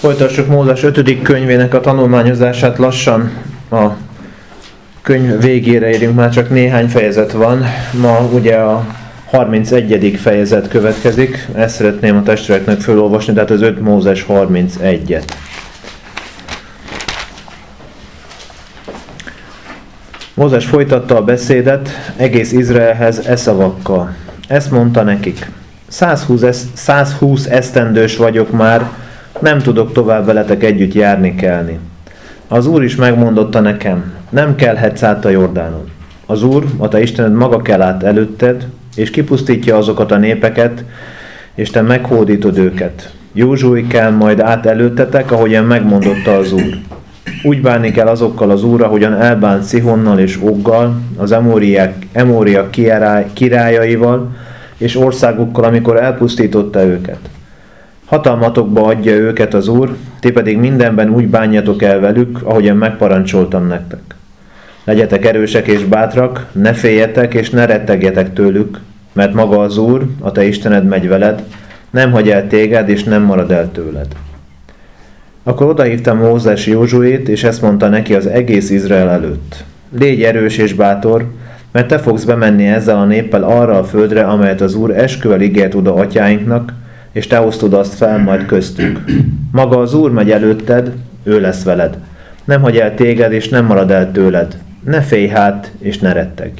Folytassuk Mózes 5. könyvének a tanulmányozását lassan. A könyv végére érünk, már csak néhány fejezet van. Ma ugye a 31. fejezet következik. Ezt szeretném a testvéreknek felolvasni, tehát az 5 Mózes 31-et. Mózes folytatta a beszédet egész Izraelhez e szavakkal. Ezt mondta nekik: 120 esztendős vagyok már, nem tudok tovább veletek együtt járni kelni. Az Úr is megmondotta nekem: nem kelhetsz át a Jordánon. Az Úr, a te Istened maga kell át előtted, és kipusztítja azokat a népeket, és te meghódítod őket. Józsui kell majd át előttetek, ahogyan megmondotta az Úr. Úgy bánni kell azokkal az Úr, ahogyan elbánt Szihonnal és Oggal, az Emóriak királyaival, és országukkal, amikor elpusztította őket. Hatalmatokba adja őket az Úr, ti pedig mindenben úgy bánjatok el velük, ahogyan megparancsoltam nektek. Legyetek erősek és bátrak, ne féljetek és ne rettegjetek tőlük, mert maga az Úr, a te Istened megy veled, nem hagy el téged és nem marad el tőled. Akkor odahívta Mózes Józsuét, és ezt mondta neki az egész Izrael előtt: légy erős és bátor, mert te fogsz bemenni ezzel a néppel arra a földre, amelyet az Úr esküvel ígért oda atyáinknak, és te osztod azt fel majd köztük. Maga az Úr megy előtted, ő lesz veled. Nem hagy el téged, és nem marad el tőled. Ne félj hát, és ne rettegj.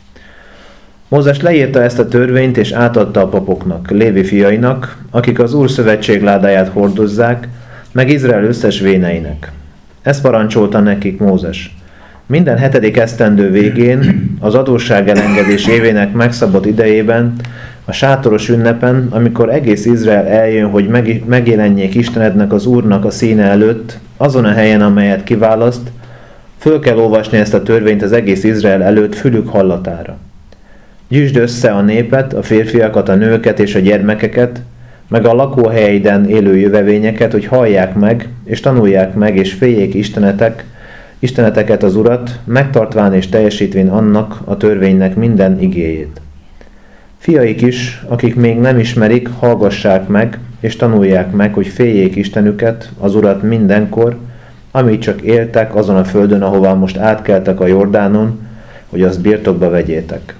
Mózes leírta ezt a törvényt, és átadta a papoknak, Lévi fiainak, akik az Úr szövetségládáját hordozzák, meg Izrael összes véneinek. Ezt parancsolta nekik Mózes: minden 7. esztendő végén, az adósságelengedés évének megszabott idejében, a sátoros ünnepen, amikor egész Izrael eljön, hogy megjelenjék Istenednek, az Úrnak a színe előtt, azon a helyen, amelyet kiválaszt, föl kell olvasni ezt a törvényt az egész Izrael előtt fülük hallatára. Gyűjtsd össze a népet, a férfiakat, a nőket és a gyermekeket, meg a lakóhelyeiden élő jövevényeket, hogy hallják meg, és tanulják meg, és féljék isteneteket az Urat, megtartván és teljesítvén annak a törvénynek minden igéjét. Fiaik is, akik még nem ismerik, hallgassák meg, és tanulják meg, hogy féljék Istenüket, az Urat mindenkor, amíg csak éltek azon a földön, ahová most átkeltek a Jordánon, hogy azt birtokba vegyétek.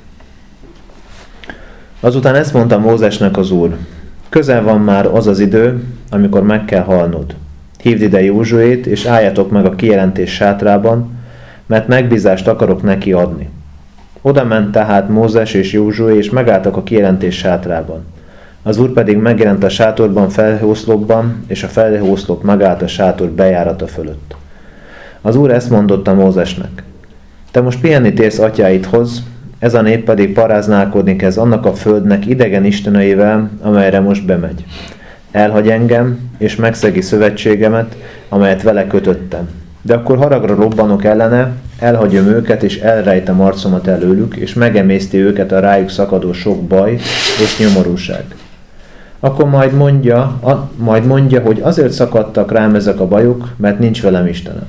Azután ezt mondta Mózesnek az Úr: közel van már az az idő, amikor meg kell halnod. Hívd ide Józsuét, és álljatok meg a kijelentés sátrában, mert megbízást akarok neki adni. Oda ment tehát Mózes és Józsué, és megálltak a kijelentés sátrában. Az Úr pedig megjelent a sátorban felhőoszlopban, és a felhőoszlop megállt a sátor bejárata fölött. Az Úr ezt mondotta Mózesnek: te most pihenni térsz atyáidhoz, ez a nép pedig paráználkodni kezd annak a földnek idegen isteneivel, amelyre most bemegy. Elhagy engem, és megszegi szövetségemet, amelyet vele kötöttem. De akkor haragra robbanok ellene, elhagyom őket, és elrejtem arcomat előlük, és megemészti őket a rájuk szakadó sok baj és nyomorúság. Akkor majd mondja, hogy azért szakadtak rám ezek a bajok, mert nincs velem Istenem.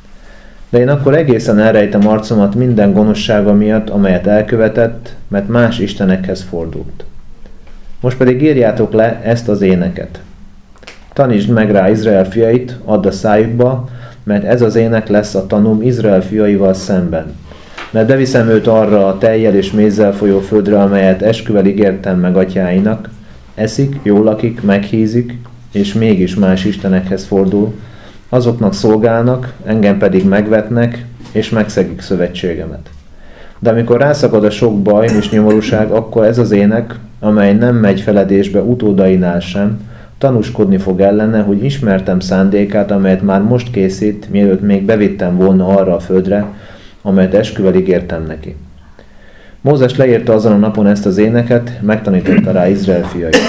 De én akkor egészen elrejtem arcomat minden gonoszsága miatt, amelyet elkövetett, mert más istenekhez fordult. Most pedig írjátok le ezt az éneket. Tanítsd meg rá Izrael fiait, add a szájukba, mert ez az ének lesz a tanúm Izrael fiaival szemben. Mert beviszem őt arra a tejjel és mézzel folyó földre, amelyet esküvel ígértem meg atyáinak, eszik, jól lakik, meghízik, és mégis más istenekhez fordul, azoknak szolgálnak, engem pedig megvetnek, és megszegik szövetségemet. De amikor rászakad a sok baj és nyomorúság, akkor ez az ének, amely nem megy feledésbe utódainál sem, tanúskodni fog ellene, hogy ismertem szándékát, amelyet már most készít, mielőtt még bevittem volna arra a földre, amelyet esküvel ígértem neki. Mózes leírta azon a napon ezt az éneket, megtanította rá Izrael fiait.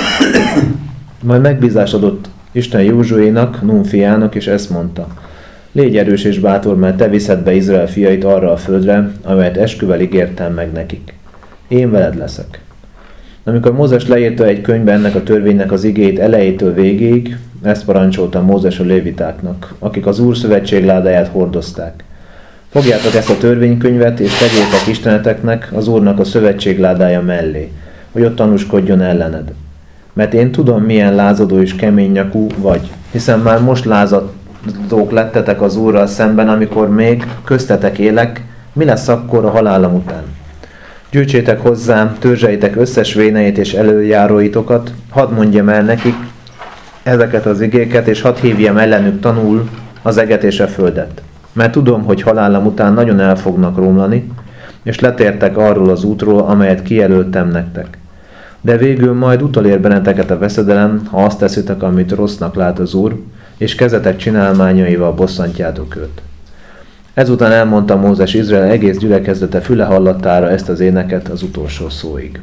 Majd megbízást adott Isten Józsuénak, Nun fiának, és ezt mondta: légy erős és bátor, mert te viszed be Izrael fiait arra a földre, amelyet esküvel ígértem meg nekik. Én veled leszek. Amikor Mózes leírta egy könyvbe ennek a törvénynek az igéit elejétől végéig, ezt parancsolta Mózes a lévitáknak, akik az Úr szövetségládáját hordozták. Fogjátok ezt a törvénykönyvet, és tegyétek isteneteknek az Úrnak a szövetségládája mellé, hogy ott tanúskodjon ellened. Mert én tudom, milyen lázadó és kemény nyakú vagy. hiszen már most lázadók lettetek az Úrral szemben, amikor még köztetek élek, mi lesz akkor a halálom után? Gyűjtsétek hozzám törzseitek összes véneit és előjáróitokat, hadd mondjam el nekik ezeket az igéket, és hadd hívjam ellenük tanul az eget és a földet. Mert tudom, hogy halálom után nagyon el fognak romlani, és letértek arról az útról, amelyet kijelöltem nektek. De végül majd utolér benneteket a veszedelem, ha azt teszitek, amit rossznak lát az Úr, és kezetek csinálmányaival bosszantjátok őt. Ezután elmondta Mózes Izrael egész gyülekezete füle hallatára ezt az éneket az utolsó szóig.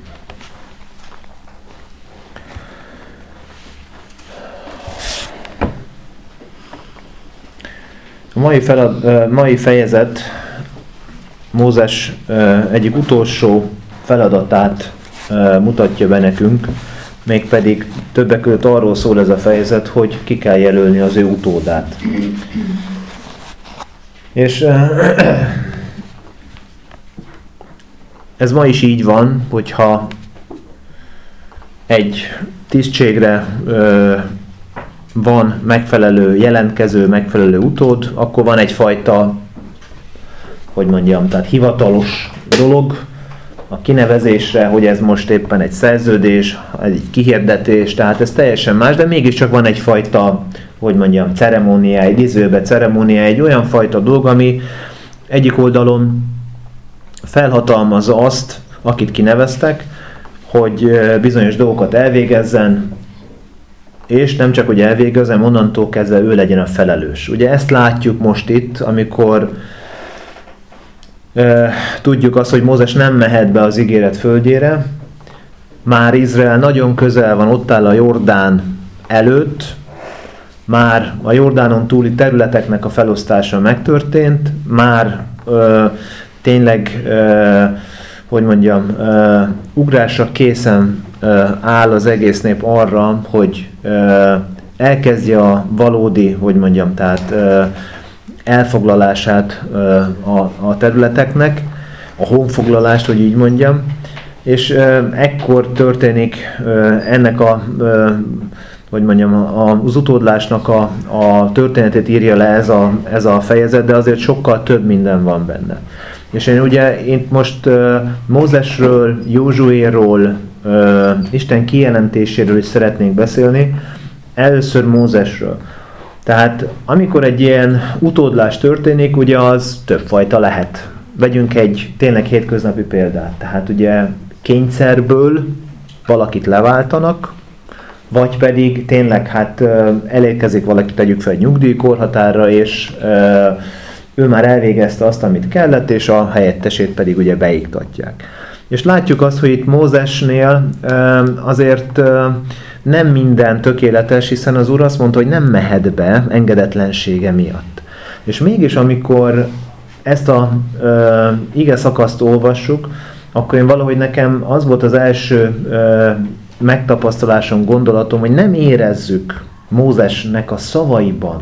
A mai fejezet Mózes egyik utolsó feladatát mutatja be nekünk, mégpedig többek között arról szól ez a fejezet, hogy ki kell jelölni az ő utódát. És ez ma is így van, hogyha egy tisztségre van megfelelő jelentkező, megfelelő utód, akkor van egyfajta, hogy mondjam, tehát hivatalos dolog a kinevezésre, hogy ez most éppen egy szerződés, egy kihirdetés, tehát ez teljesen más, de mégiscsak van egyfajta, hogy mondjam, ceremónia, egy olyan fajta dolog, ami egyik oldalon felhatalmazza azt, akit kineveztek, hogy bizonyos dolgokat elvégezzen, és nem csak, hogy elvégezzen, onnantól kezdve ő legyen a felelős. Ugye ezt látjuk most itt, amikor tudjuk azt, hogy Mózes nem mehet be az ígéret földjére, már Izrael nagyon közel van, ott áll a Jordán előtt, már a Jordánon túli területeknek a felosztása megtörtént, már tényleg, hogy mondjam, ugrásra készen áll az egész nép arra, hogy elkezdje a valódi, hogy mondjam, tehát elfoglalását a területeknek, a honfoglalást, hogy így mondjam, és ekkor történik ennek a, hogy mondjam, az utódlásnak a történetét írja le ez a fejezet, de azért sokkal több minden van benne. És én most Mózesről, Józsuéról, Isten kijelentéséről is szeretnék beszélni, először Mózesről. Tehát amikor egy ilyen utódlás történik, ugye az többfajta lehet. Vegyünk egy tényleg hétköznapi példát. Tehát ugye kényszerből valakit leváltanak, vagy pedig tényleg hát elérkezik valaki, tegyük fel egy nyugdíjkorhatárra, és ő már elvégezte azt, amit kellett, és a helyettesét pedig ugye beiktatják. És látjuk azt, hogy itt Mózesnél azért nem minden tökéletes, hiszen az Úr azt mondta, hogy nem mehet be engedetlensége miatt. És mégis, amikor ezt a ige szakaszt olvassuk, akkor én valahogy nekem az volt az első megtapasztalásom, gondolatom, hogy nem érezzük Mózesnek a szavaiban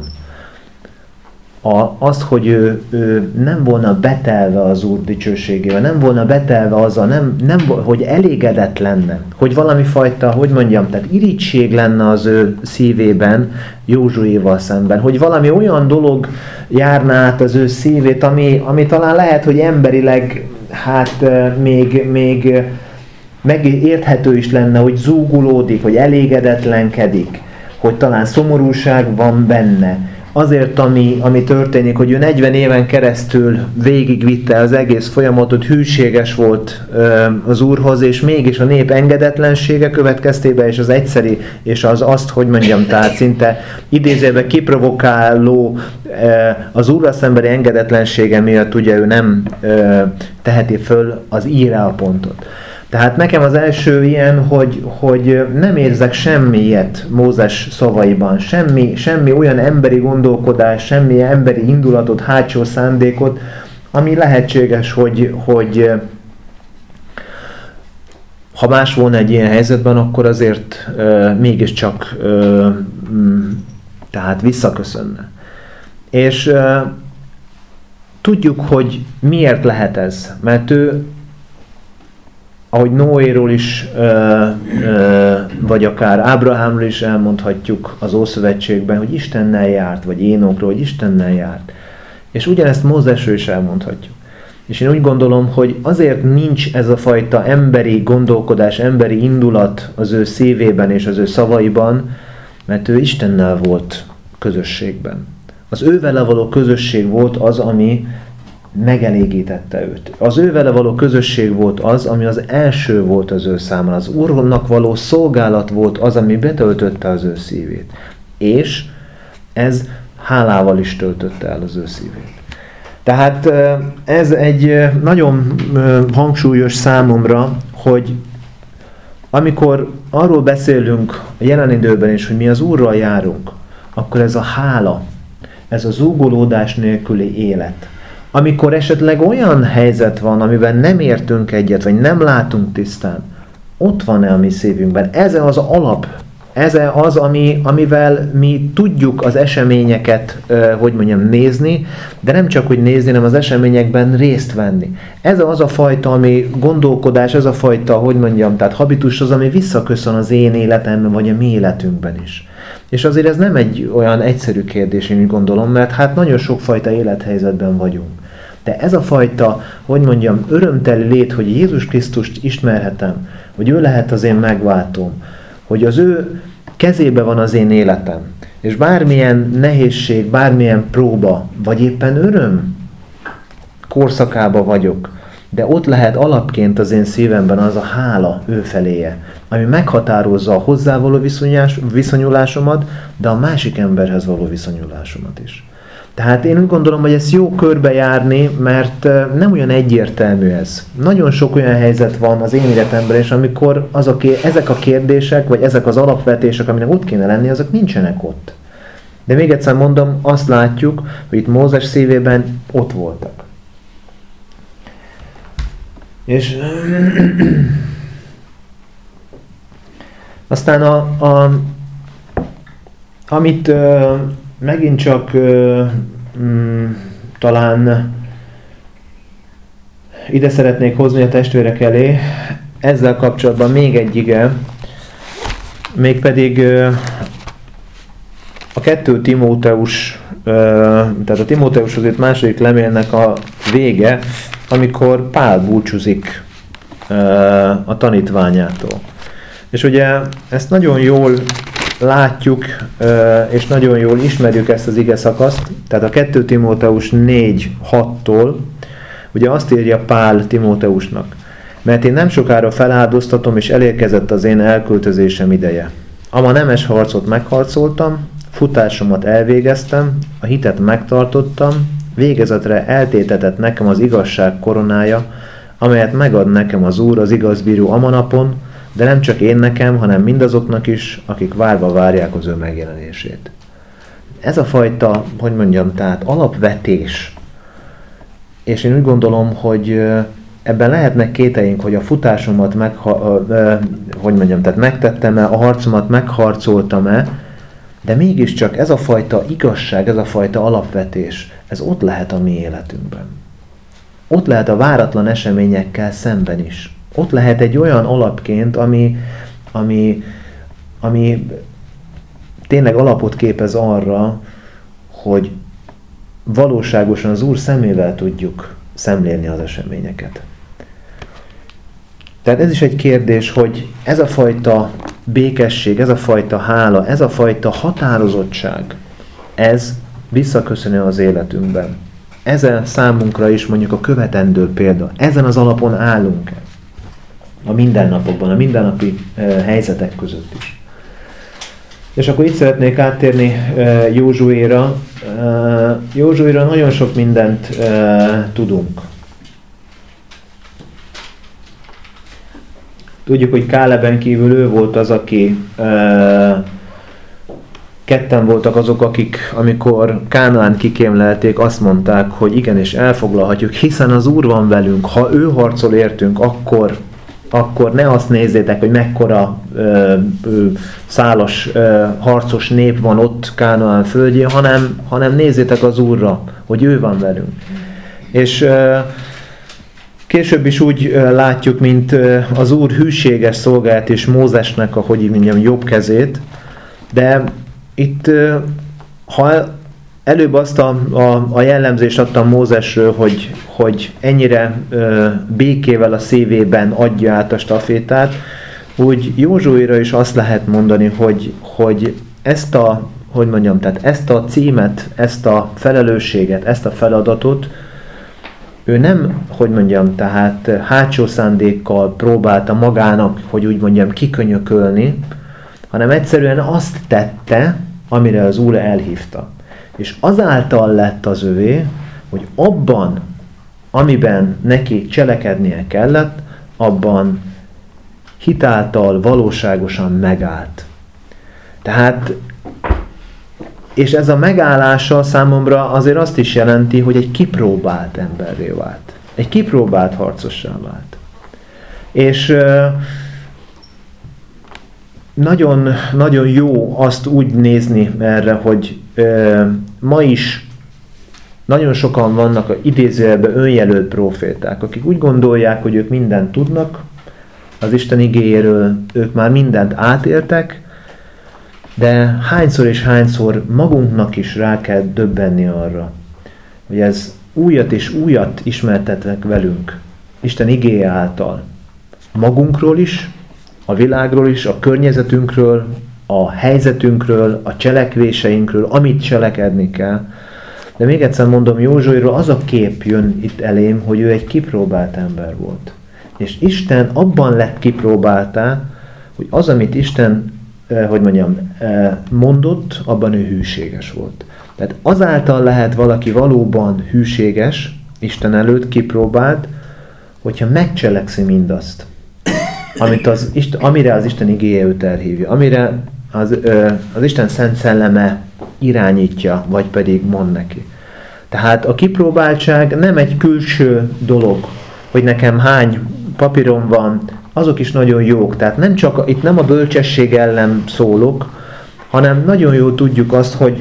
azt, hogy ő nem volna betelve az Úr dicsőségével, nem volna betelve azzal, hogy elégedett lenne, hogy valami fajta, hogy mondjam, tehát irigység lenne az ő szívében Józsuéval szemben, hogy valami olyan dolog járná át az ő szívét, ami talán lehet, hogy emberileg hát még megérthető is lenne, hogy zúgulódik, hogy elégedetlenkedik, hogy talán szomorúság van benne. Azért, ami történik, hogy ő 40 éven keresztül végigvitte az egész folyamatot, hűséges volt az Úrhoz, és mégis a nép engedetlensége következtében, és az egyszeri, és azt, hogy mondjam, tehát szinte idézőben kiprovokáló az Úrral szembeni engedetlensége miatt ugye ő nem teheti föl az írá a pontot. Tehát nekem az első ilyen, hogy nem érzek semmilyet Mózes szavaiban, semmi olyan emberi gondolkodás, semmi emberi indulatot, hátsó szándékot, ami lehetséges, hogy ha más volna egy ilyen helyzetben, akkor azért mégiscsak tehát visszaköszönne. És tudjuk, hogy miért lehet ez, mert ő ahogy Noéról is, vagy akár Ábrahámról is elmondhatjuk az Ószövetségben, hogy Istennel járt, vagy Énokról, hogy Istennel járt. És ugyanezt Mózesről is elmondhatjuk. És én úgy gondolom, hogy azért nincs ez a fajta emberi gondolkodás, emberi indulat az ő szívében és az ő szavaiban, mert ő Istennel volt közösségben. Az ő vele való közösség volt az, ami megelégítette őt. Az ő vele való közösség volt az, ami az első volt az ő számára. Az Úrnak való szolgálat volt az, ami betöltötte az ő szívét. És ez hálával is töltötte el az ő szívét. Tehát ez egy nagyon hangsúlyos számomra, hogy amikor arról beszélünk a jelen időben is, hogy mi az Úrral járunk, akkor ez a hála, ez a zúgolódás nélküli élet. Amikor esetleg olyan helyzet van, amiben nem értünk egyet, vagy nem látunk tisztán, ott van-e a mi szívünkben? Ez az alap, ez az, amivel mi tudjuk az eseményeket, nézni, de nem csak hogy nézni, hanem az eseményekben részt venni. Ez az a fajta, ami gondolkodás, ez a fajta, tehát habitus az, ami visszaköszön az én életemben, vagy a mi életünkben is. És azért ez nem egy olyan egyszerű kérdés, én úgy gondolom, mert hát nagyon sokfajta élethelyzetben vagyunk. De ez a fajta, örömteli lét, hogy Jézus Krisztust ismerhetem, hogy ő lehet az én megváltóm, hogy az ő kezébe van az én életem, és bármilyen nehézség, bármilyen próba, vagy éppen öröm korszakába vagyok, de ott lehet alapként az én szívemben az a hála ő feléje, ami meghatározza a hozzávaló viszonyulásomat, de a másik emberhez való viszonyulásomat is. Tehát én úgy gondolom, hogy ezt jó körbejárni, mert nem olyan egyértelmű ez. Nagyon sok olyan helyzet van az én életemben, és amikor ezek a kérdések, vagy ezek az alapvetések, aminek ott kéne lenni, azok nincsenek ott. De még egyszer mondom, azt látjuk, hogy itt Mózes szívében ott voltak. És aztán amit megint csak talán ide szeretnék hozni a testvérek elé, ezzel kapcsolatban még egy ige, mégpedig a 2 Timóteus, tehát a Timóteushoz írt második levélnek a vége, amikor Pál búcsúzik a tanítványától. És ugye ezt nagyon jól látjuk, és nagyon jól ismerjük ezt az ige szakaszt, tehát a 2 Timóteus 4:6-tól, ugye azt írja Pál Timóteusnak, mert én nem sokára feláldoztatom, és elérkezett az én elköltözésem ideje. Ama nemes harcot megharcoltam, futásomat elvégeztem, a hitet megtartottam, végezetre eltétetett nekem az igazság koronája, amelyet megad nekem az Úr az igazbíró amanapon, de nem csak én nekem, hanem mindazoknak is, akik várva várják az ő megjelenését. Ez a fajta, tehát alapvetés. És én úgy gondolom, hogy ebben lehetnek kételjeink, hogy a futásomat megtettem-e, a harcomat megharcoltam-e, de mégiscsak ez a fajta igazság, ez a fajta alapvetés, ez ott lehet a mi életünkben. Ott lehet a váratlan eseményekkel szemben is. Ott lehet egy olyan alapként, ami tényleg alapot képez arra, hogy valóságosan az Úr szemével tudjuk szemlélni az eseményeket. Tehát ez is egy kérdés, hogy ez a fajta békesség, ez a fajta hála, ez a fajta határozottság, ez visszaköszönő az életünkben. Ezen számunkra is mondjuk a követendő példa. Ezen az alapon állunk-e? A mindennapokban, a mindennapi helyzetek között is. És akkor itt szeretnék áttérni Józsuéra. Józsuéra nagyon sok mindent tudunk. Tudjuk, hogy Káleben kívül ő volt az, aki ketten voltak azok, akik, amikor Kánaánt kikémlelték, azt mondták, hogy igenis elfoglalhatjuk, hiszen az Úr van velünk. Ha ő harcol értünk, akkor ne azt nézzétek, hogy mekkora szálas harcos nép van ott Kánaán földjén, hanem nézzétek az Úrra, hogy ő van velünk. És Később is úgy látjuk, mint az Úr hűséges szolgált és Mózesnek, ahogy így mondjam, jobb kezét, de itt, ha előbb azt a jellemzést adtam Mózesről, hogy ennyire békével a szívében adja át a stafétát, úgy Józsuéra is azt lehet mondani, hogy ezt a címet, ezt a felelősséget, ezt a feladatot ő nem, tehát hátsó szándékkal próbálta magának, hogy úgy mondjam, kikönyökölni, hanem egyszerűen azt tette, amire az Úr elhívta. És azáltal lett az övé, hogy abban, amiben neki cselekednie kellett, abban hitáltal valóságosan megállt. Tehát, és ez a megállása számomra azért azt is jelenti, hogy egy kipróbált emberré vált. Egy kipróbált harcossá vált. És nagyon, nagyon jó azt úgy nézni erre, hogy ma is nagyon sokan vannak a idézőjelben önjelölt próféták, akik úgy gondolják, hogy ők mindent tudnak, az Isten igéjéről ők már mindent átéltek, de hányszor és hányszor magunknak is rá kell döbbenni arra, hogy ez újat és újat ismertetnek velünk, Isten igéje által. Magunkról is, a világról is, a környezetünkről, a helyzetünkről, a cselekvéseinkről, amit cselekedni kell. De még egyszer mondom, Józsuéról az a kép jön itt elém, hogy ő egy kipróbált ember volt. És Isten abban lett kipróbáltá, hogy az, amit Isten mondott, abban ő hűséges volt. Tehát azáltal lehet valaki valóban hűséges, Isten előtt kipróbált, hogyha megcselekszi mindazt, amire az Isten igéje őt elhívja, amire az Isten szent szelleme irányítja, vagy pedig mond neki. Tehát a kipróbáltság nem egy külső dolog, hogy nekem hány papírom van, azok is nagyon jók. Tehát itt nem a bölcsesség ellen szólok, hanem nagyon jól tudjuk azt, hogy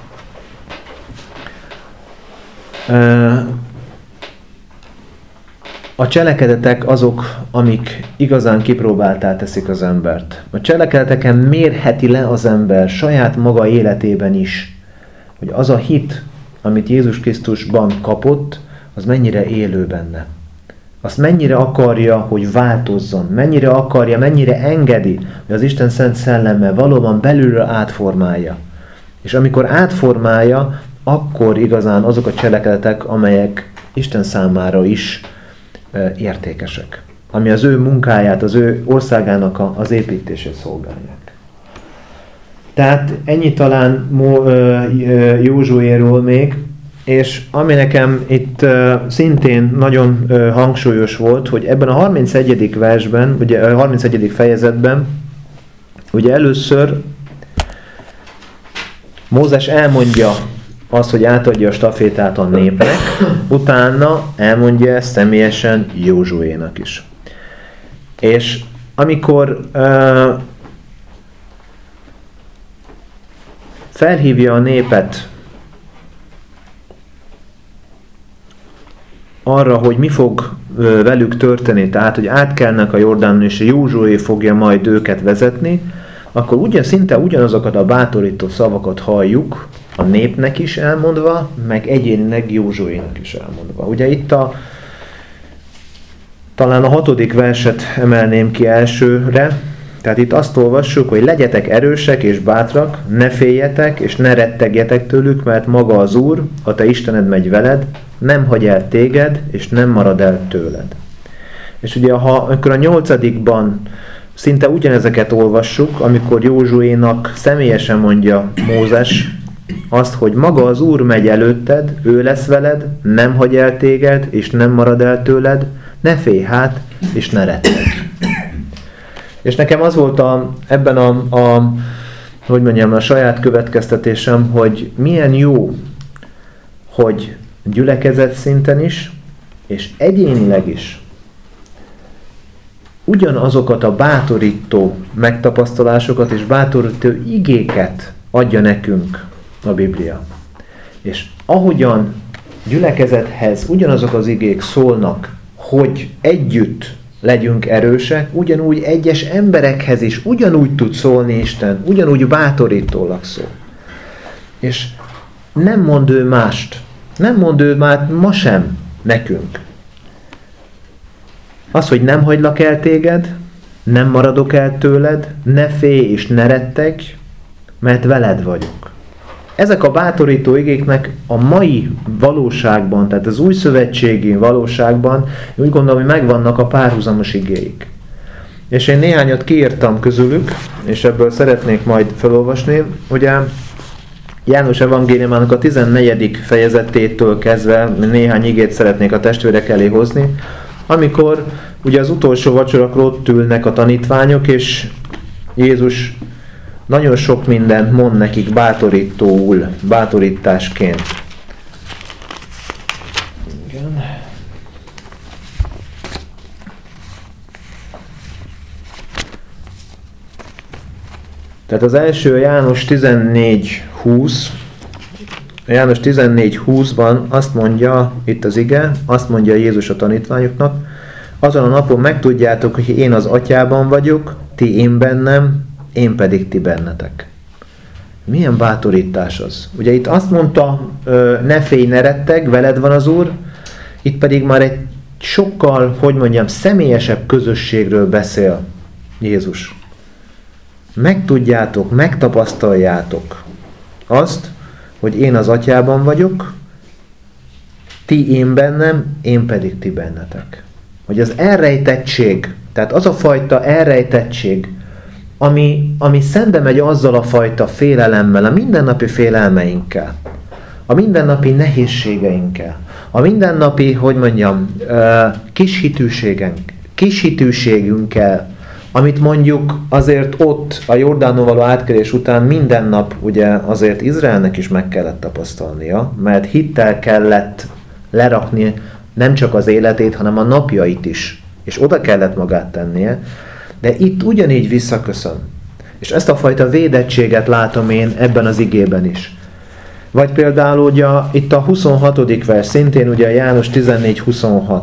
a cselekedetek azok, amik igazán kipróbáltá teszik az embert. A cselekedeteken mérheti le az ember saját maga életében is, hogy az a hit, amit Jézus Krisztusban kapott, az mennyire élő benne. Azt mennyire akarja, hogy változzon, mennyire engedi, hogy az Isten szent szelleme valóban belülről átformálja. És amikor átformálja, akkor igazán azok a cselekedetek, amelyek Isten számára is értékesek. Ami az ő munkáját, az ő országának az építését szolgálják. Tehát ennyi talán Józsuéról még, és ami nekem itt szintén nagyon hangsúlyos volt, hogy ebben a 31. versben, ugye a 31. fejezetben, ugye először Mózes elmondja azt, hogy átadja a stafétát a népnek, utána elmondja ezt személyesen Józsuénak is. És amikor felhívja a népet arra, hogy mi fog velük történni, tehát, hogy átkelnek a Jordánon, és Józsué fogja majd őket vezetni, akkor szinte ugyanazokat a bátorító szavakat halljuk, a népnek is elmondva, meg egyénileg Józsuénak is elmondva. Ugye itt talán a 6. verset emelném ki elsőre, tehát itt azt olvassuk, hogy legyetek erősek és bátrak, ne féljetek és ne rettegjetek tőlük, mert maga az Úr, a te Istened megy veled, nem hagy el téged, és nem marad el tőled. És ugye amikor a 8-ban szinte ugyanezeket olvassuk, amikor Józsuénak személyesen mondja Mózes azt, hogy maga az Úr megy előtted, ő lesz veled, nem hagy el téged, és nem marad el tőled, ne félj hát, és ne rettegj. És nekem az volt ebben a saját következtetésem, hogy milyen jó, hogy gyülekezet szinten is, és egyénileg is ugyanazokat a bátorító megtapasztalásokat és bátorító igéket adja nekünk a Biblia. És ahogyan gyülekezethez ugyanazok az igék szólnak, hogy együtt legyünk erősek, ugyanúgy egyes emberekhez is ugyanúgy tud szólni Isten, ugyanúgy bátorítólag szól. És nem mond ő mást. Nem mond ő már ma sem nekünk. Az, hogy nem hagylak el téged, nem maradok el tőled, ne félj és ne rettegj, mert veled vagyok. Ezek a bátorító igéknek a mai valóságban, tehát az új szövetségi valóságban, úgy gondolom, hogy megvannak a párhuzamos igéik. És én néhányat kiírtam közülük, és ebből szeretnék majd felolvasni. Ugye János evangéliumának a 14. fejezetétől kezdve néhány igét szeretnék a testvérek elé hozni, amikor ugye az utolsó vacsorakor ott ülnek a tanítványok, és Jézus nagyon sok mindent mond nekik bátorítóul, bátorításként. Igen. Tehát az első János 14:20, János 14:20-ban azt mondja, itt az ige, azt mondja Jézus a tanítványoknak, azon a napon megtudjátok, hogy én az Atyában vagyok, ti én bennem, én pedig ti bennetek. Milyen bátorítás az? Ugye itt azt mondta, ne félj, ne retteg, veled van az Úr, itt pedig már egy sokkal, hogy mondjam, személyesebb közösségről beszél Jézus. Megtudjátok, megtapasztaljátok azt, hogy én az Atyában vagyok, ti én bennem, én pedig ti bennetek. Hogy az elrejtettség, tehát az a fajta elrejtettség, ami szembe megy azzal a fajta félelemmel, a mindennapi félelmeinkkel, a mindennapi nehézségeinkkel, a mindennapi, hogy mondjam, kishitűségünkkel, amit mondjuk azért ott a Jordánon való átkelés után minden nap ugye azért Izraelnek is meg kellett tapasztalnia, mert hittel kellett lerakni nem csak az életét, hanem a napjait is, és oda kellett magát tennie, de itt ugyanígy visszaköszön. És ezt a fajta védettséget látom én ebben az igében is. Vagy például ugye itt a 26. vers, szintén ugye János 14:26.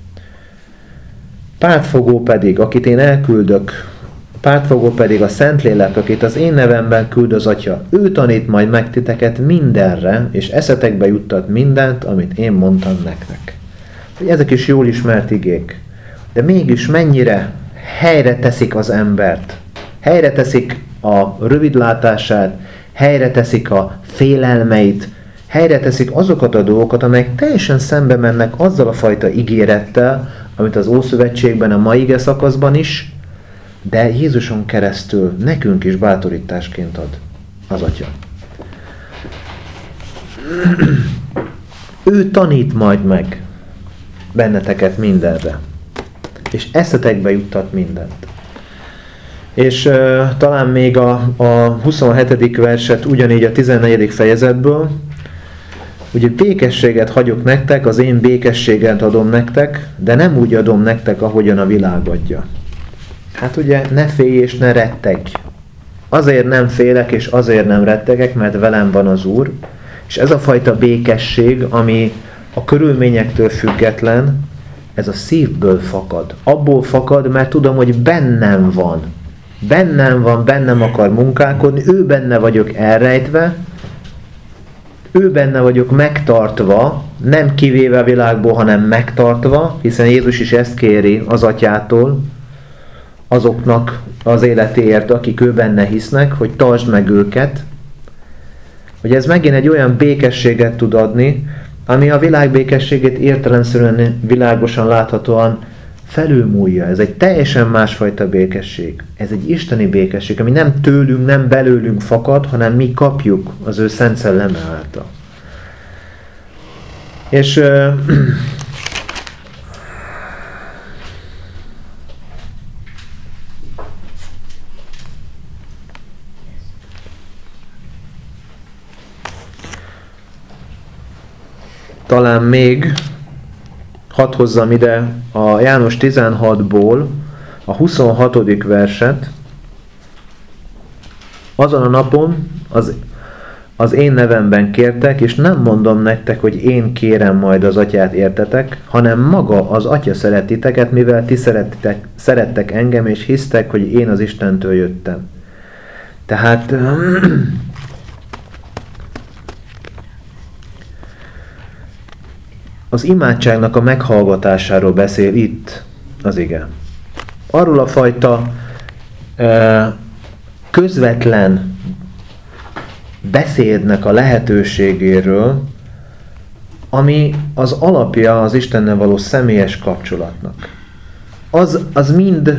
Pártfogó pedig, akit én elküldök, pártfogó pedig a Szentlélek, akit az én nevemben küld az Atya, ő tanít majd meg titeket mindenre, és eszetekbe juttat mindent, amit én mondtam nektek. Ezek is jól ismert igék. De mégis mennyire helyre teszik az embert, helyre teszik a rövidlátását, helyre teszik a félelmeit, helyre teszik azokat a dolgokat, amelyek teljesen szembe mennek azzal a fajta ígérettel, amit az Ószövetségben, a mai ige szakaszban is, de Jézuson keresztül nekünk is bátorításként ad az Atya. Ő tanít majd meg benneteket mindenre, és eszetekbe juttat mindent. És talán még a 27. verset ugyanígy a 14. fejezetből, ugye békességet hagyok nektek, az én békességet adom nektek, de nem úgy adom nektek, ahogyan a világ adja. Hát ugye ne félj és ne rettegj. Azért nem félek és azért nem rettegek, mert velem van az Úr, és ez a fajta békesség, ami a körülményektől független, ez a szívből fakad. Abból fakad, mert tudom, hogy bennem van. Bennem akar munkálkodni, ő benne vagyok elrejtve, ő benne vagyok megtartva, nem kivéve a világból, hanem megtartva, hiszen Jézus is ezt kéri az Atyától, azoknak az életéért, akik ő benne hisznek, hogy tartsd meg őket, hogy ez megint egy olyan békességet tud adni, ami a világ békességét értelemszerűen világosan láthatóan felülmúlja. Ez egy teljesen másfajta békesség. Ez egy isteni békesség, ami nem tőlünk, nem belőlünk fakad, hanem mi kapjuk az ő Szent Szelleme által. És talán még hadd hozzam ide a János 16-ból a 26. verset. Azon a napon az én nevemben kértek, és nem mondom nektek, hogy én kérem majd az atyát értetek, hanem maga az atya szeret titeket, mivel ti szerettek engem, és hisztek, hogy én az Istentől jöttem. Tehát az imádságnak a meghallgatásáról beszél itt az ige. Arról a fajta közvetlen beszédnek a lehetőségéről, ami az alapja az Istennel való személyes kapcsolatnak. Az mind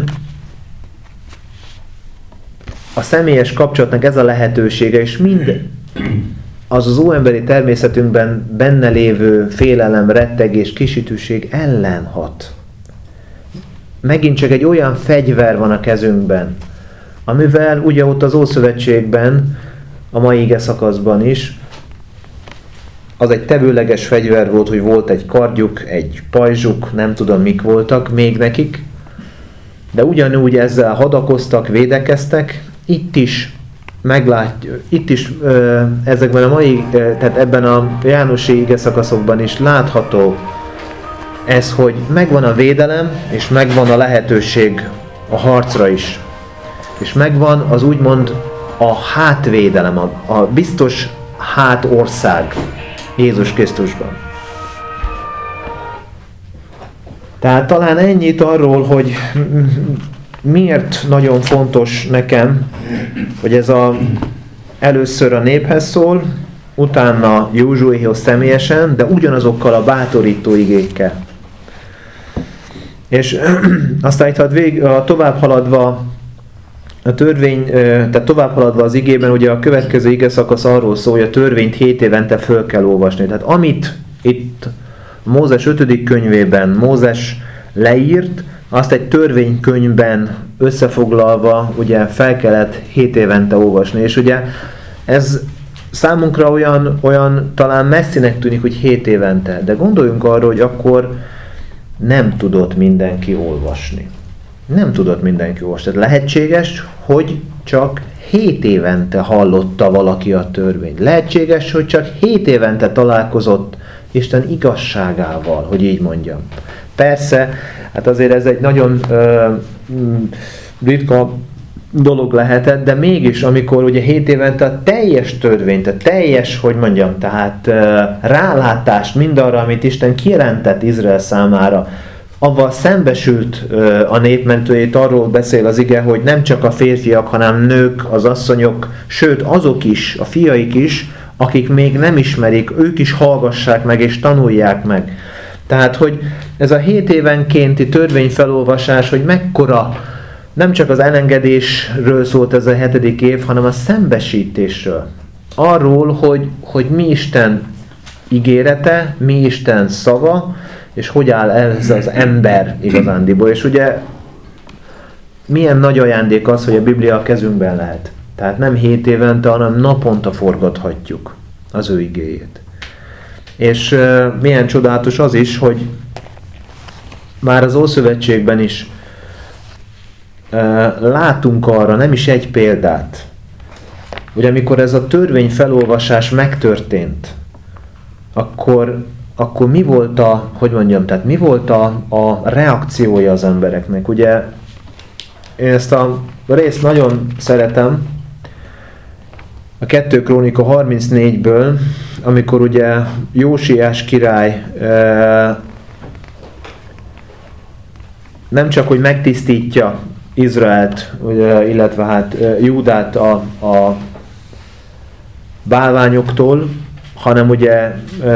a személyes kapcsolatnak ez a lehetősége, és mind az óemberi természetünkben benne lévő félelem, rettegés, kisütűség ellen hat. Megint csak egy olyan fegyver van a kezünkben, amivel ugye ott az Ószövetségben, a mai ige szakaszban is, az egy tevőleges fegyver volt, hogy volt egy kardjuk, egy pajzsuk, nem tudom mik voltak még nekik, de ugyanúgy ezzel hadakoztak, védekeztek, itt is meglátjuk, ezekben a mai, tehát ebben a jánosi ige szakaszokban is látható ez, hogy megvan a védelem, és megvan a lehetőség a harcra is. És megvan az úgymond a hátvédelem, a biztos hátország Jézus Krisztusban. Tehát talán ennyit arról, hogy miért nagyon fontos nekem, hogy ez először a néphez szól, utána Józsuéhoz személyesen, de ugyanazokkal a bátorító igékkel. És aztán itt tovább haladva a törvény, tehát tovább haladva az igében, ugye a következő ige szakasz arról szól, hogy a törvényt 7 évente föl kell olvasni. Tehát amit itt Mózes 5. könyvében Mózes leírt, azt egy törvénykönyvben összefoglalva ugye fel kellett 7 évente olvasni. És ugye ez számunkra olyan talán messzinek tűnik, hogy 7 évente. De gondoljunk arra, hogy akkor nem tudott mindenki olvasni. Nem tudott mindenki olvasni. Tehát lehetséges, hogy csak 7 évente hallotta valaki a törvényt. Lehetséges, hogy csak 7 évente találkozott Isten igazságával, hogy így mondjam. Persze, hát azért ez egy nagyon ritka dolog lehetett, de mégis, amikor ugye 7 évente a teljes törvényt, a teljes, hogy mondjam, tehát rálátást mindarra, amit Isten kijelentett Izrael számára, avval szembesült a népmentőjét, arról beszél az ige, hogy nem csak a férfiak, hanem nők, az asszonyok, sőt azok is, a fiaik is, akik még nem ismerik, ők is hallgassák meg és tanulják meg. Tehát, hogy ez a 7 évenkénti törvényfelolvasás, hogy mekkora, nem csak az elengedésről szólt ez a 7. év, hanem a szembesítésről. Arról, hogy mi Isten ígérete, mi Isten szava, és hogy áll ez az ember igazándiból. És ugye milyen nagy ajándék az, hogy a Biblia a kezünkben lehet. Tehát nem 7 évente, hanem naponta forgathatjuk az ő igéjét. És milyen csodálatos az is, hogy már az Ószövetségben is látunk arra, nem is egy példát, hogy amikor ez a törvény felolvasás megtörtént, akkor mi volt tehát mi volt a reakciója az embereknek? Ugye én ezt a részt nagyon szeretem, a 2 Krónika 34-ből, amikor ugye Jósiás király nem csak, hogy megtisztítja Izraelt, illetve hát Júdát a bálványoktól, hanem ugye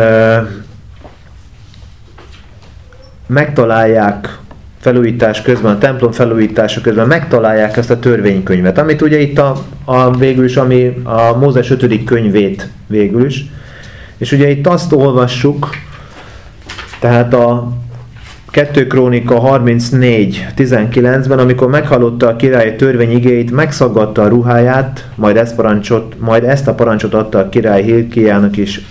megtalálják felújítás közben, a templom felújítása közben megtalálják ezt a törvénykönyvet, amit ugye itt végül is, ami a Mózes 5. könyvét végül is. És ugye itt azt olvassuk, tehát a 2 Krónika 34:19-ben, amikor meghallotta a király törvény igéit, megszaggatta a ruháját, majd ezt a parancsot adta a király Hilkiának és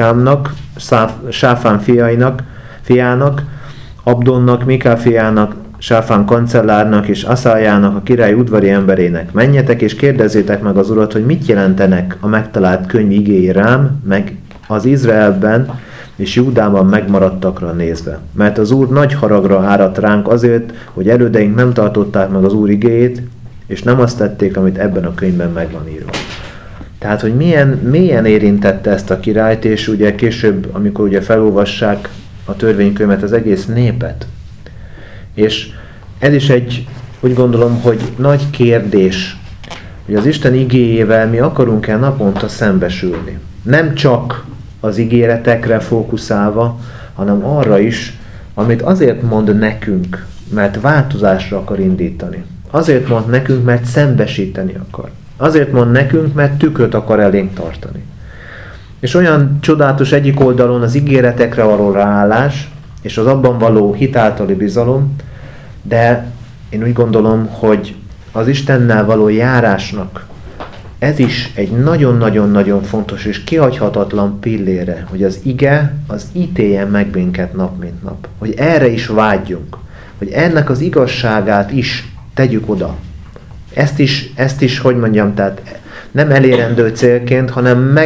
Ahikámnak, Sáfán fiának, Abdonnak, Mikál fiának, Sáfán kancellárnak és Aszájának, a király udvari emberének: menjetek és kérdezzétek meg az urat, hogy mit jelentenek a megtalált könyv igéi rám, meg az Izraelben és Júdában megmaradtakra nézve. Mert az Úr nagy haragra áradt ránk azért, hogy elődeink nem tartották meg az Úr igéjét, és nem azt tették, amit ebben a könyvben meg van írva. Tehát, hogy milyen érintette ezt a királyt, és ugye később, amikor ugye felolvassák a törvénykönyvet, az egész népet. És ez is úgy gondolom, hogy nagy kérdés, hogy az Isten igéjével mi akarunk-e naponta szembesülni. Nem csak az ígéretekre fókuszálva, hanem arra is, amit azért mond nekünk, mert változásra akar indítani. Azért mond nekünk, mert szembesíteni akar. Azért mond nekünk, mert tükröt akar elénk tartani. És olyan csodálatos egyik oldalon az ígéretekre való ráállás, és az abban való hitáltali bizalom, de én úgy gondolom, hogy az Istennel való járásnak ez is egy nagyon-nagyon-nagyon fontos és kihagyhatatlan pillére, hogy az ige az ítéljen meg minket nap mint nap. Hogy erre is vágyjunk. Hogy ennek az igazságát is tegyük oda. Ezt is, hogy mondjam, tehát nem elérendő célként, hanem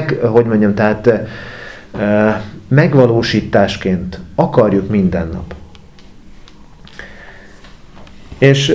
megvalósításként akarjuk minden nap. És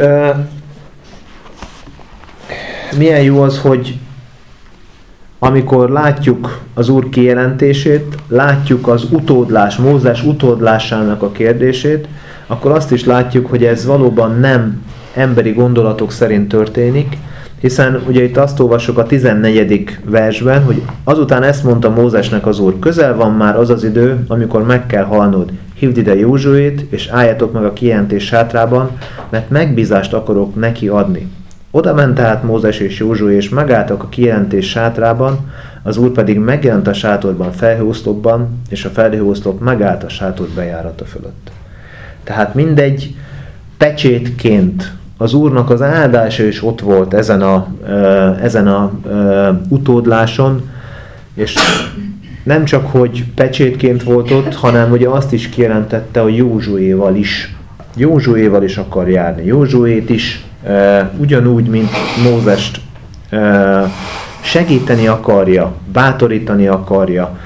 milyen jó az, hogy amikor látjuk az Úr kijelentését, látjuk az utódlás, Mózes utódlásának a kérdését, akkor azt is látjuk, hogy ez valóban nem emberi gondolatok szerint történik, hiszen ugye itt azt olvassuk a 14. versben, hogy azután ezt mondta Mózesnek az Úr: közel van már az az idő, amikor meg kell halnod. Hívd ide Józsuét, és álljatok meg a kijelentés sátrában, mert megbízást akarok neki adni. Oda ment tehát Mózes és Józsué, és megálltak a kijelentés sátrában, az Úr pedig megjelent a sátorban felhőoszlopban, és a felhőoszlop megállt a sátor bejárata fölött. Tehát mindegy pecsétként az Úrnak az áldása is ott volt ezen a utódláson, és nem csak, hogy pecsétként volt ott, hanem ugye azt is kijelentette, hogy Józsuéval is akar járni. Józsuét is ugyanúgy, mint Mózest segíteni akarja, bátorítani akarja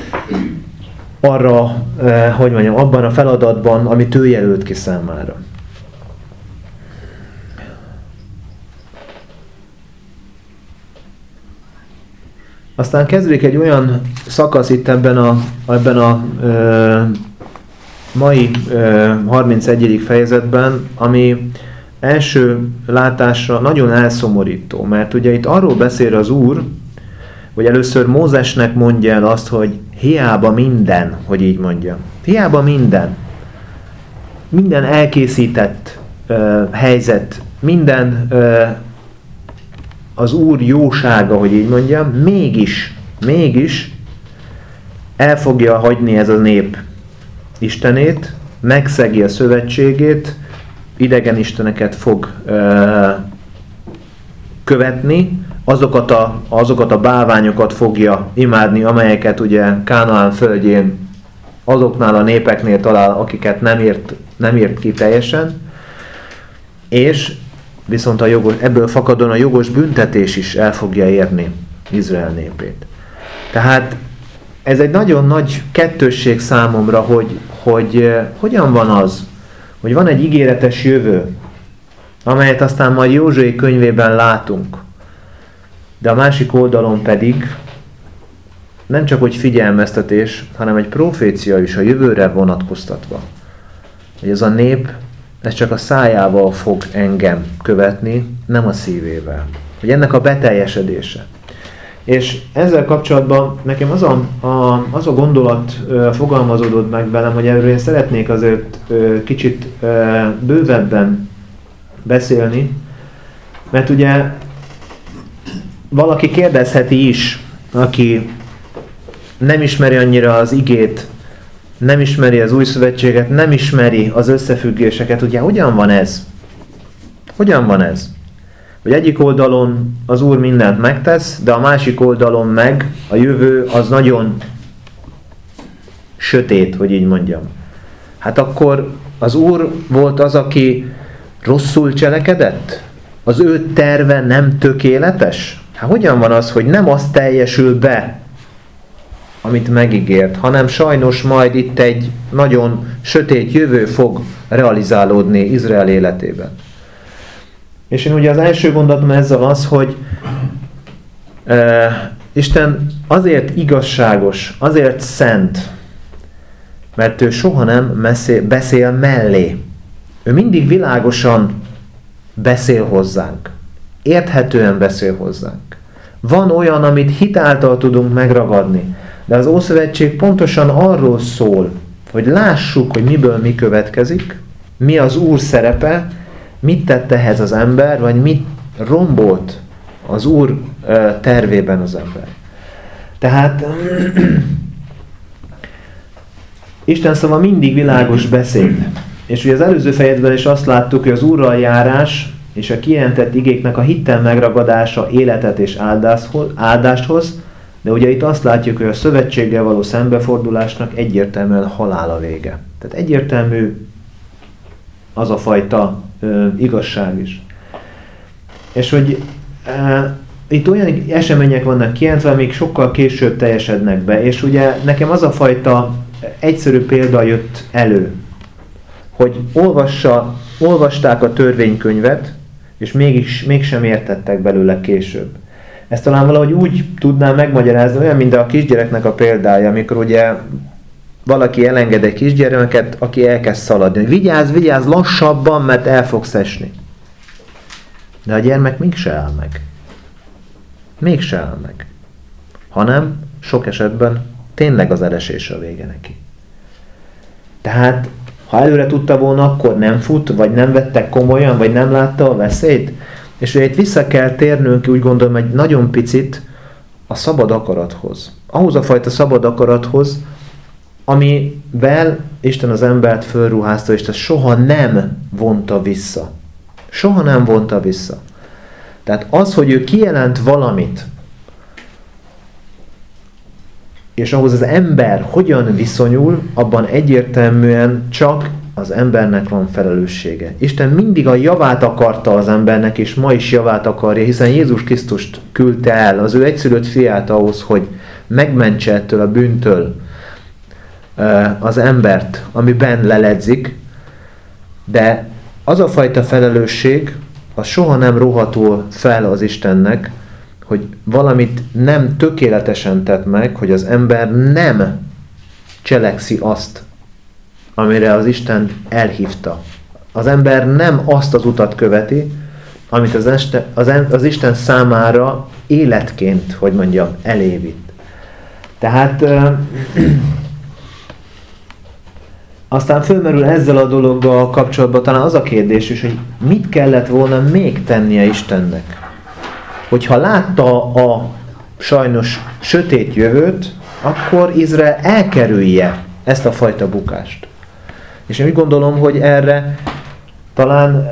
arra, abban a feladatban, amit ő jelölt ki számára. Aztán kezdődik egy olyan szakasz itt ebben a mai 31. fejezetben, ami első látásra nagyon elszomorító, mert ugye itt arról beszél az Úr, hogy először Mózesnek mondja el azt, hogy hiába minden, hogy így mondja. Hiába minden elkészített helyzet, minden az Úr jósága, hogy így mondjam, mégis el fogja hagyni ez a nép Istenét, megszegi a szövetségét, idegen isteneket fog követni, azokat a bálványokat fogja imádni, amelyeket ugye Kánaán földjén azoknál a népeknél talál, akiket nem ért ki teljesen, és viszont ebből fakadóan a jogos büntetés is el fogja érni Izrael népét. Tehát ez egy nagyon nagy kettősség számomra, hogy hogyan van az, hogy van egy ígéretes jövő, amelyet aztán majd Józsué könyvében látunk, de a másik oldalon pedig nem csak hogy figyelmeztetés, hanem egy profécia is a jövőre vonatkoztatva. Hogy ez a nép, ez csak a szájával fog engem követni, nem a szívével. Hogy ennek a beteljesedése. És ezzel kapcsolatban nekem az a gondolat fogalmazódott meg velem, hogy erről én szeretnék azért kicsit bővebben beszélni, mert ugye valaki kérdezheti is, aki nem ismeri annyira az igét, nem ismeri az új szövetséget, nem ismeri az összefüggéseket, ugye hogyan van ez? Hogyan van ez? Hogy egyik oldalon az Úr mindent megtesz, de a másik oldalon meg a jövő az nagyon sötét, hogy így mondjam. Hát akkor az Úr volt az, aki rosszul cselekedett? Az ő terve nem tökéletes? Hát hogyan van az, hogy nem az teljesül be, amit megígért, hanem sajnos majd itt egy nagyon sötét jövő fog realizálódni Izrael életében. És én ugye az első gondolatom ezzel az, hogy Isten azért igazságos, azért szent, mert ő soha nem beszél mellé. Ő mindig világosan beszél hozzánk. Érthetően beszél hozzánk. Van olyan, amit hit által tudunk megragadni, de az Ószövetség pontosan arról szól, hogy lássuk, hogy miből mi következik, mi az Úr szerepe, mit tett ehhez az ember, vagy mit rombolt az Úr tervében az ember. Tehát Isten szava mindig világos beszéd. És ugye az előző fejezetben is azt láttuk, hogy az Úrral járás és a kijelentett igéknek a hittel megragadása életet és áldást hoz, de ugye itt azt látjuk, hogy a szövetséggel való szembefordulásnak egyértelműen halál a vége. Tehát egyértelmű az a fajta igazság is. És hogy itt olyan események vannak kijelentve, amik sokkal később teljesednek be, és ugye nekem az a fajta egyszerű példa jött elő, hogy olvasták a törvénykönyvet, és mégsem értettek belőle később. Ezt talán valahogy úgy tudnám megmagyarázni, olyan, mint a kisgyereknek a példája, amikor ugye valaki elenged egy kisgyermeket, aki elkezd szaladni. Vigyázz, vigyázz, lassabban, mert el fogsz esni. De a gyermek mégse áll meg. Mégse áll meg. Hanem sok esetben tényleg az elesés a vége neki. Tehát, ha előre tudta volna, akkor nem fut, vagy nem vette komolyan, vagy nem látta a veszélyt. És ugye itt vissza kell térnünk, úgy gondolom, egy nagyon picit a szabad akarathoz. Ahhoz a fajta szabad akarathoz, amivel Isten az embert fölruházta, és ezt soha nem vonta vissza. Soha nem vonta vissza. Tehát az, hogy ő kijelent valamit, és ahhoz az ember hogyan viszonyul, abban egyértelműen csak az embernek van felelőssége. Isten mindig a javát akarta az embernek, és ma is javát akarja, hiszen Jézus Krisztust küldte el, az ő egyszülött fiát ahhoz, hogy megmentse ettől a bűntől az embert, amiben leledzik, de az a fajta felelősség, az soha nem róható fel az Istennek, hogy valamit nem tökéletesen tett meg, hogy az ember nem cselekszi azt, amire az Isten elhívta. Az ember nem azt az utat követi, amit az Isten számára életként, hogy mondjam, elévít. Tehát aztán fölmerül ezzel a dologgal kapcsolatban talán az a kérdés is, hogy mit kellett volna még tennie Istennek. Hogyha látta a sajnos sötét jövőt, akkor Izrael elkerülje ezt a fajta bukást. És én úgy gondolom, hogy erre talán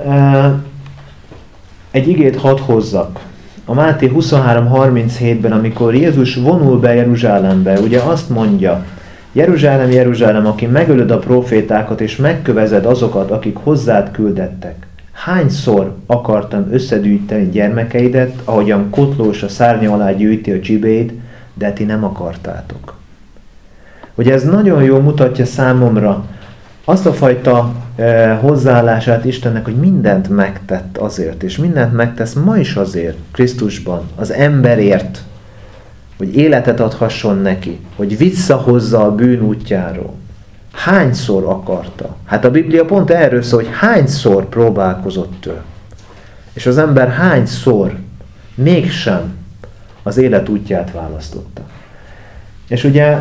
egy igét hadd hozzak. A Máté 23:37-ben, amikor Jézus vonul be Jeruzsálembe, ugye azt mondja, Jeruzsálem, Jeruzsálem, aki megölöd a profétákat, és megkövezed azokat, akik hozzád küldettek. Hányszor akartam összegyűjteni gyermekeidet, ahogyan kotlós a szárnya alá gyűjti a csibéit, de ti nem akartátok. Ugye ez nagyon jól mutatja számomra azt a fajta hozzáállását Istennek, hogy mindent megtett azért, és mindent megtesz ma is azért, Krisztusban, az emberért, hogy életet adhasson neki, hogy visszahozza a bűn útjáról. Hányszor akarta? Hát a Biblia pont erről szól, hogy hányszor próbálkozott ő. És az ember hányszor mégsem az élet útját választotta. És ugye,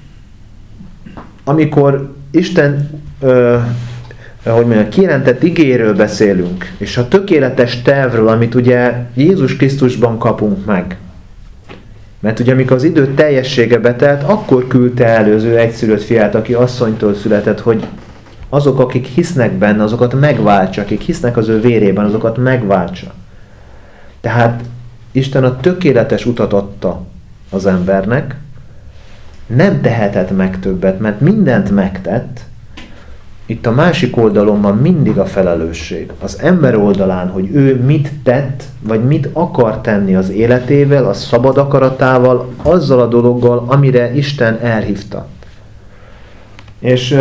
amikor Isten kijelentett igéről beszélünk, és a tökéletes tervről, amit ugye Jézus Krisztusban kapunk meg. Mert ugye amikor az idő teljessége betelt, akkor küldte el az ő egyszülött fiát, aki asszonytól született, hogy azok, akik hisznek benne, azokat megváltsa, akik hisznek az ő vérében, azokat megváltsa. Tehát Isten a tökéletes utat adta az embernek, nem tehetett meg többet, mert mindent megtett, itt a másik oldalon van mindig a felelősség. Az ember oldalán, hogy ő mit tett, vagy mit akar tenni az életével, a szabad akaratával, azzal a dologgal, amire Isten elhívta. És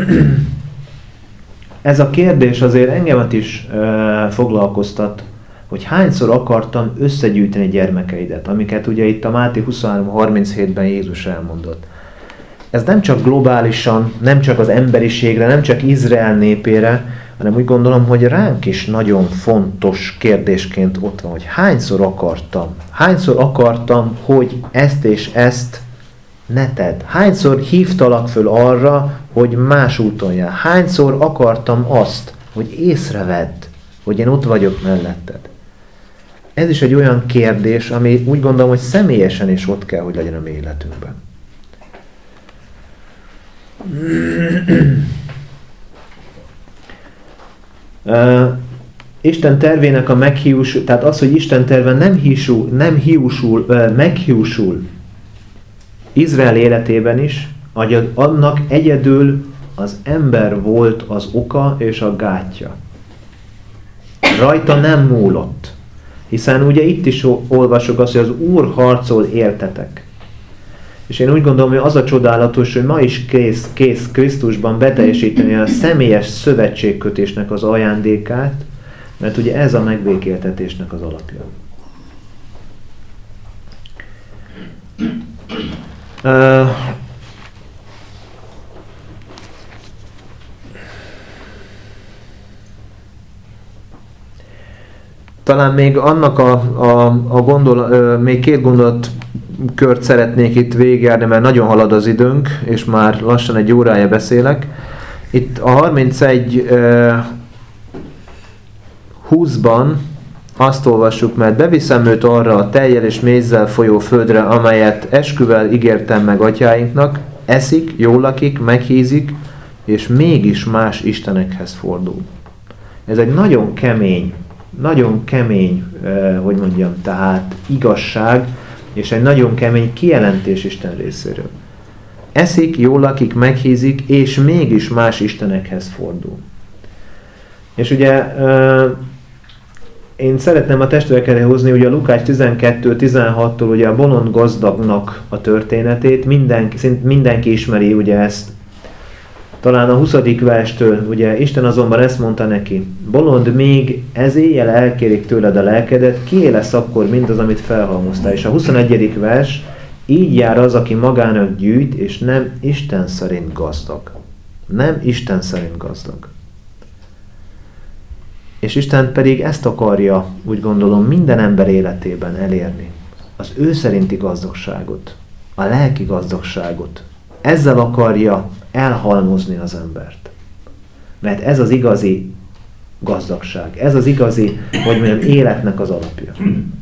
ez a kérdés azért engemet is foglalkoztat, hogy hányszor akartam összegyűjteni gyermekeidet, amiket ugye itt a Máté 23:37-ben Jézus elmondott. Ez nem csak globálisan, nem csak az emberiségre, nem csak Izrael népére, hanem úgy gondolom, hogy ránk is nagyon fontos kérdésként ott van, hogy hányszor akartam, hogy ezt és ezt ne tedd. Hányszor hívtalak föl arra, hogy más úton jár. Hányszor akartam azt, hogy észrevedd, hogy én ott vagyok melletted. Ez is egy olyan kérdés, ami úgy gondolom, hogy személyesen is ott kell, hogy legyen a mi életünkben. Isten tervének a meghiúsul, tehát az, hogy Isten terve meghiúsul Izrael életében is, annak egyedül az ember volt az oka és a gátja. Rajta nem múlott. Hiszen ugye itt is olvasok azt, hogy az Úr harcol értetek. És én úgy gondolom, hogy az a csodálatos, hogy ma is kész Krisztusban beteljesíteni a személyes szövetségkötésnek az ajándékát, mert ugye ez a megbékéltetésnek az alapja. Talán még annak még két gondolatkört szeretnék itt végigjárni, mert nagyon halad az időnk, és már lassan egy órája beszélek. Itt a 31:20-ban azt olvassuk, mert beviszem őt arra a tejjel és mézzel folyó földre, amelyet esküvel ígértem meg atyáinknak, eszik, jól lakik, meghízik, és mégis más istenekhez fordul. Ez egy nagyon kemény, hogy mondjam, tehát igazság, és egy nagyon kemény kijelentés Isten részéről. Eszik, jól lakik, meghízik, és mégis más istenekhez fordul. És ugye én szeretném a testvérek hozni ugye a Lukács 12-16-tól ugye a bolond gazdagnak a történetét, mindenki ismeri ugye ezt. Talán a 20. verstől, ugye Isten azonban ezt mondta neki: bolond, még ez éjjel elkérik tőled a lelkedet, kié lesz akkor mindaz, amit felhalmoztál. És a 21. vers: így jár az, aki magának gyűjt, és nem Isten szerint gazdag. Nem Isten szerint gazdag. És Isten pedig ezt akarja, úgy gondolom, minden ember életében elérni. Az ő szerinti gazdagságot, a lelki gazdagságot. Ezzel akarja elhalmozni az embert. Mert ez az igazi gazdagság. Ez az igazi, hogy mondjam, életnek az alapja.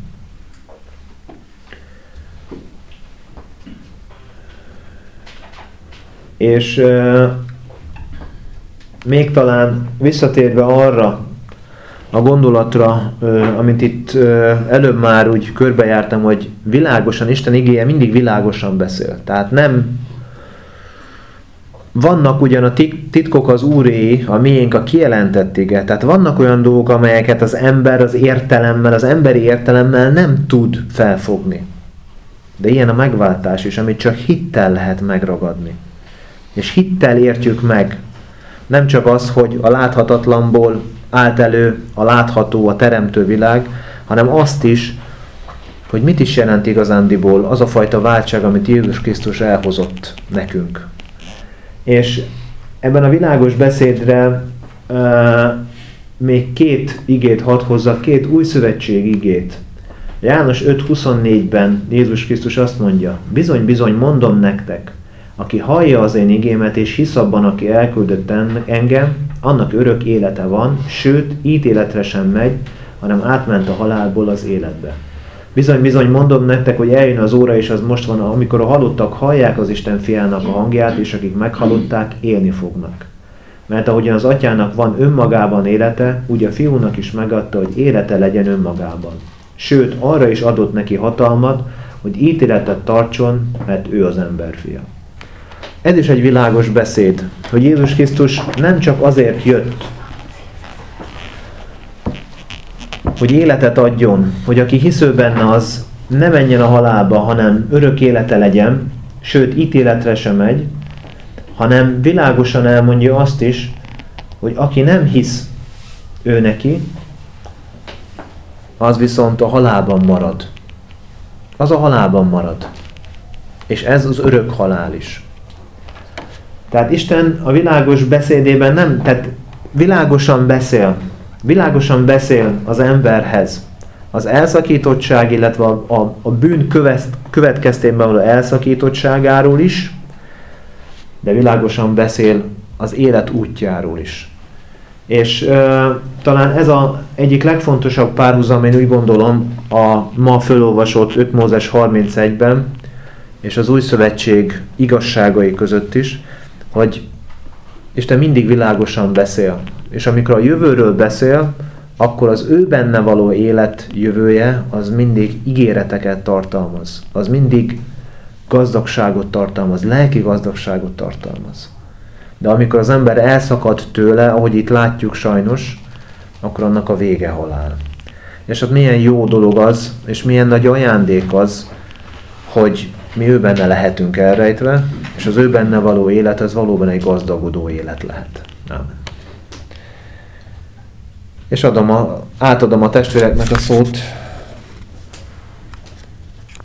És még talán visszatérve arra a gondolatra, amit itt előbb már úgy körbejártam, hogy világosan, Isten igéje mindig világosan beszél. Tehát nem vannak ugyan a titkok az Úré, a miénk a kijelentett ige. Tehát vannak olyan dolgok, amelyeket az ember az emberi értelemmel nem tud felfogni. De ilyen a megváltás is, amit csak hittel lehet megragadni. És hittel értjük meg. Nem csak az, hogy a láthatatlanból állt elő a látható, a teremtő világ, hanem azt is, hogy mit is jelent igazándiból az a fajta váltság, amit Jézus Krisztus elhozott nekünk. És ebben a világos beszédre még két igét hadd hozzak, két új szövetség igét. János 5:24-ben Jézus Krisztus azt mondja: bizony, bizony, mondom nektek, aki hallja az én igémet és hisz abban, aki elküldött engem, annak örök élete van, sőt, ítéletre sem megy, hanem átment a halálból az életbe. Bizony, bizony, mondom nektek, hogy eljön az óra, és az most van, amikor a halottak hallják az Isten fiának a hangját, és akik meghallották, élni fognak. Mert ahogyan az atyának van önmagában élete, úgy a fiúnak is megadta, hogy élete legyen önmagában. Sőt, arra is adott neki hatalmat, hogy ítéletet tartson, mert ő az emberfia. ez is egy világos beszéd, hogy Jézus Krisztus nem csak azért jött, hogy életet adjon, hogy aki hisző benne, az ne menjen a halálba, hanem örök élete legyen, sőt ítéletre sem megy, hanem világosan elmondja azt is, hogy aki nem hisz ő neki, az viszont a halálban marad. Az a halálban marad. És ez az örök halál is. Tehát Isten a világos beszédében tehát világosan beszél az emberhez az elszakítottság, illetve a bűn következtében való elszakítottságáról is, de világosan beszél az élet útjáról is. És talán ez az egyik legfontosabb párhuzam, én úgy gondolom, a ma fölolvasott 5 Mózes 31-ben, és az Új Szövetség igazságai között is, hogy Isten mindig világosan beszél. És amikor a jövőről beszél, akkor az ő benne való élet jövője, az mindig ígéreteket tartalmaz. Az mindig gazdagságot tartalmaz, lelki gazdagságot tartalmaz. De amikor az ember elszakad tőle, ahogy itt látjuk sajnos, akkor annak a vége halál. És hát milyen jó dolog az, és milyen nagy ajándék az, hogy mi ő benne lehetünk elrejtve, és az ő benne való élet, az valóban egy gazdagodó élet lehet. Amen. És átadom a testvéreknek a szót,